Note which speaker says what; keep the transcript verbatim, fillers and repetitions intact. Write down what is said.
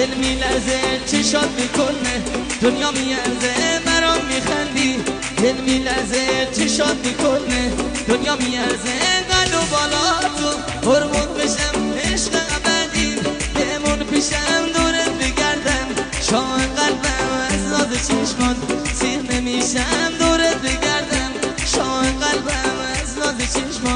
Speaker 1: دل میلرزه چشات میکنه دنیا میارزه برام میخندی دل میلرزه چشات میکنه دنیا میارزه قلب و بالا تو هرمون بشم عشق ابدی بمون پیشم دورت بگردم شاه قلبم از ناز چشمان سیر نمیشم دورت بگردم شاه قلبم از ناز چشمان